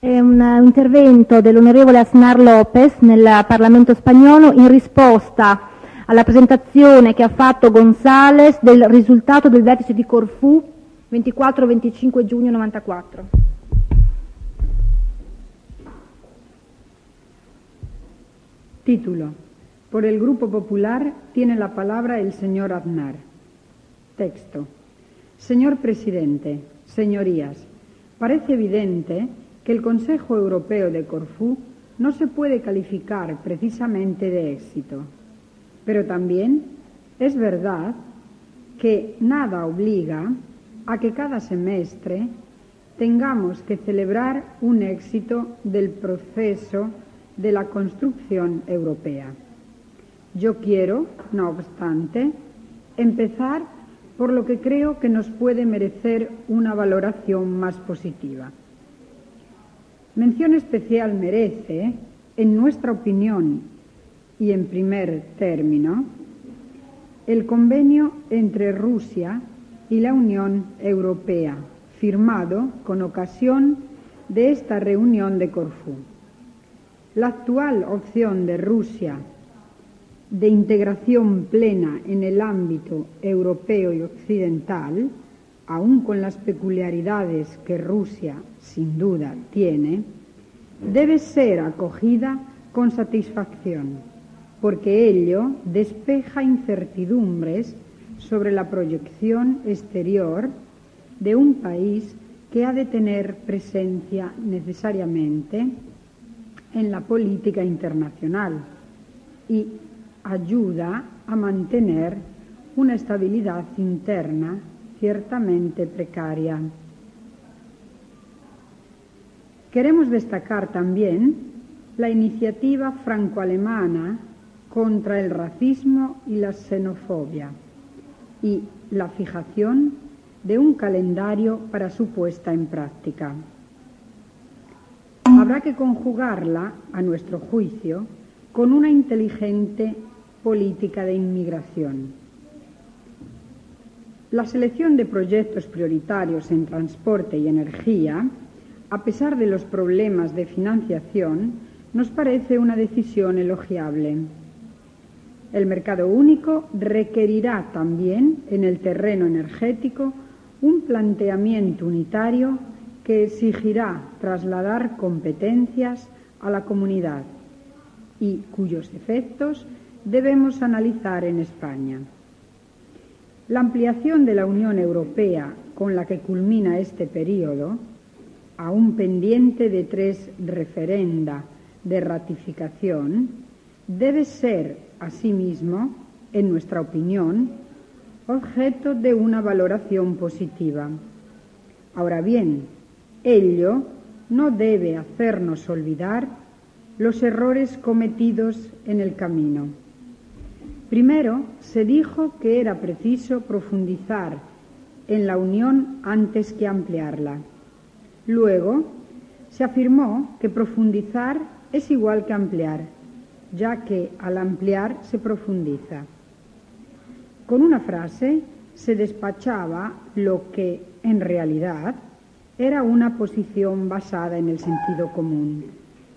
Un intervento dell'onorevole Aznar Lopez nel Parlamento spagnolo in risposta alla presentazione che ha fatto González del risultato del vertice di Corfù 24-25 giugno 94. Título. Por el Grupo Popular tiene la palabra el señor Aznar. Texto. Señor Presidente, señorías, parece evidente que el Consejo Europeo de Corfú no se puede calificar precisamente de éxito. Pero también es verdad que nada obliga a que cada semestre tengamos que celebrar un éxito del proceso de la construcción europea. Yo quiero, no obstante, empezar por lo que creo que nos puede merecer una valoración más positiva. Mención especial merece, en nuestra opinión y en primer término, el convenio entre Rusia y la Unión Europea, firmado con ocasión de esta reunión de Corfú. La actual opción de Rusia de integración plena en el ámbito europeo y occidental, aun con las peculiaridades que Rusia sin duda tiene, debe ser acogida con satisfacción, porque ello despeja incertidumbres sobre la proyección exterior de un país que ha de tener presencia necesariamente en la política internacional y ayuda a mantener una estabilidad interna ciertamente precaria. Queremos destacar también la iniciativa franco-alemana contra el racismo y la xenofobia y la fijación de un calendario para su puesta en práctica. Habrá que conjugarla, a nuestro juicio, con una inteligente política de inmigración. La selección de proyectos prioritarios en transporte y energía, a pesar de los problemas de financiación, nos parece una decisión elogiable. El mercado único requerirá también, en el terreno energético, un planteamiento unitario que exigirá trasladar competencias a la comunidad y cuyos efectos debemos analizar en España. La ampliación de la Unión Europea con la que culmina este período, aún pendiente de 3 referenda de ratificación, debe ser, asimismo, en nuestra opinión, objeto de una valoración positiva. Ahora bien, ello no debe hacernos olvidar los errores cometidos en el camino. Primero, se dijo que era preciso profundizar en la Unión antes que ampliarla. Luego, se afirmó que profundizar es igual que ampliar, ya que al ampliar se profundiza. Con una frase se despachaba lo que, en realidad, era una posición basada en el sentido común.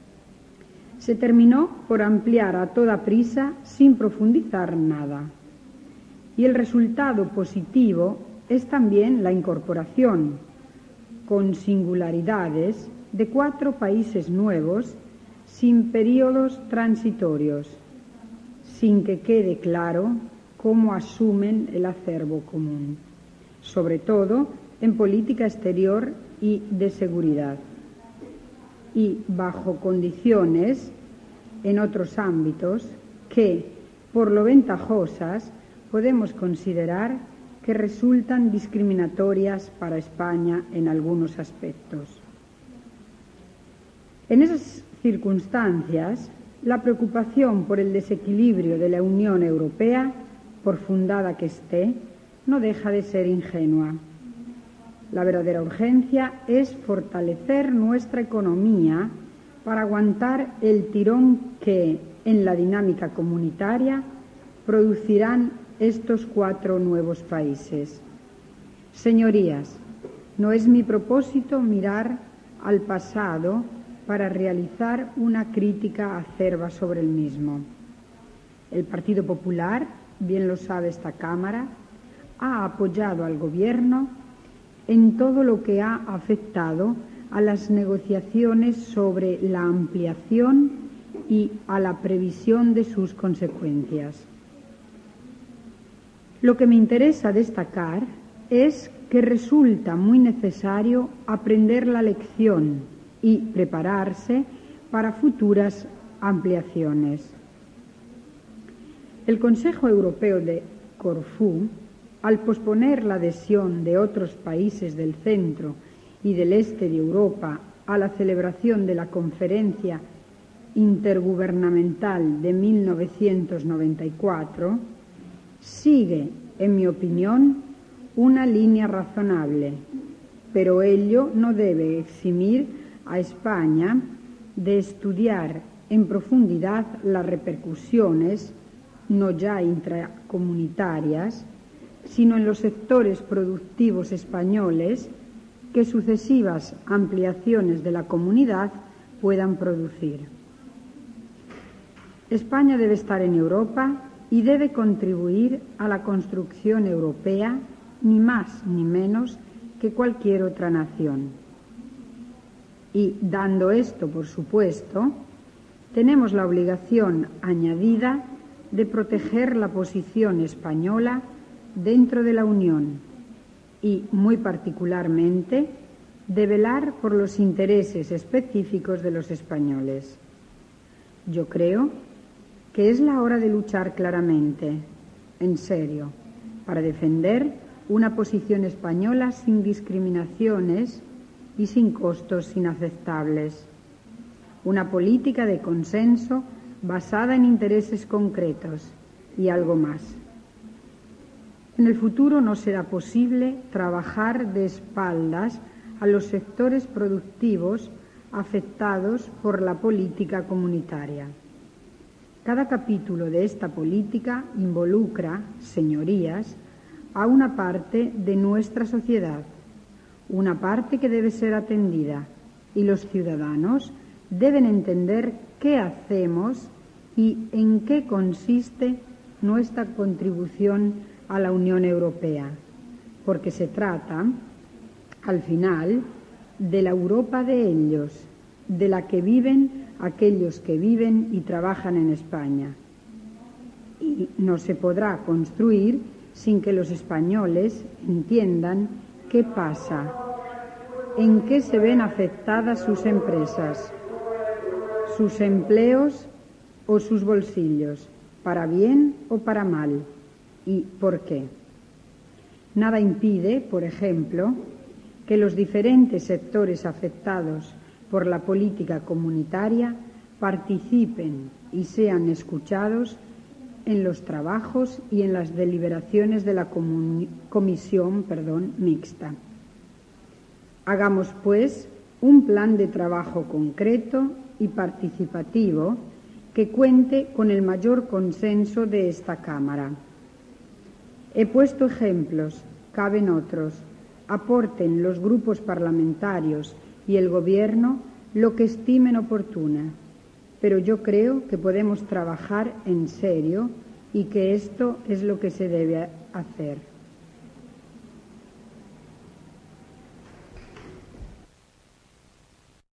Se terminó por ampliar a toda prisa sin profundizar nada. Y el resultado positivo es también la incorporación, con singularidades, de 4 países nuevos sin períodos transitorios, sin que quede claro cómo asumen el acervo común, sobre todo en política exterior y de seguridad, y bajo condiciones en otros ámbitos que, por lo ventajosas, podemos considerar que resultan discriminatorias para España en algunos aspectos. En esas circunstancias, la preocupación por el desequilibrio de la Unión Europea, por fundada que esté, no deja de ser ingenua. La verdadera urgencia es fortalecer nuestra economía para aguantar el tirón que, en la dinámica comunitaria, producirán estos 4 nuevos países. Señorías, no es mi propósito mirar al pasado para realizar una crítica acerba sobre el mismo. El Partido Popular, bien lo sabe esta Cámara, ha apoyado al Gobierno en todo lo que ha afectado a las negociaciones sobre la ampliación y a la previsión de sus consecuencias. Lo que me interesa destacar es que resulta muy necesario aprender la lección y prepararse para futuras ampliaciones. El Consejo Europeo de Corfú, al posponer la adhesión de otros países del centro y del este de Europa a la celebración de la Conferencia Intergubernamental de 1994, sigue, en mi opinión, una línea razonable, pero ello no debe eximir a España de estudiar en profundidad las repercusiones, no ya intracomunitarias, sino en los sectores productivos españoles que sucesivas ampliaciones de la comunidad puedan producir. España debe estar en Europa y debe contribuir a la construcción europea, ni más ni menos que cualquier otra nación. Y, dando esto por supuesto, tenemos la obligación añadida de proteger la posición española dentro de la Unión y, muy particularmente, de velar por los intereses específicos de los españoles. Yo creo que es la hora de luchar claramente, en serio, para defender una posición española sin discriminaciones y sin costos inaceptables. Una política de consenso basada en intereses concretos y algo más. En el futuro no será posible trabajar de espaldas a los sectores productivos afectados por la política comunitaria. Cada capítulo de esta política involucra, señorías, a una parte de nuestra sociedad, una parte que debe ser atendida, y los ciudadanos deben entender qué hacemos y en qué consiste nuestra contribución a la Unión Europea, porque se trata, al final, de la Europa de ellos, de la que viven aquellos que viven y trabajan en España. Y no se podrá construir sin que los españoles entiendan qué pasa, en qué se ven afectadas sus empresas, sus empleos o sus bolsillos, para bien o para mal, y por qué. Nada impide, por ejemplo, que los diferentes sectores afectados por la política comunitaria participen y sean escuchados en los trabajos y en las deliberaciones de la comisión mixta. Hagamos, pues, un plan de trabajo concreto y participativo que cuente con el mayor consenso de esta Cámara. He puesto ejemplos, caben otros. Aporten los grupos parlamentarios y el Gobierno lo que estimen oportuna, pero yo creo que podemos trabajar en serio y que esto es lo que se debe hacer.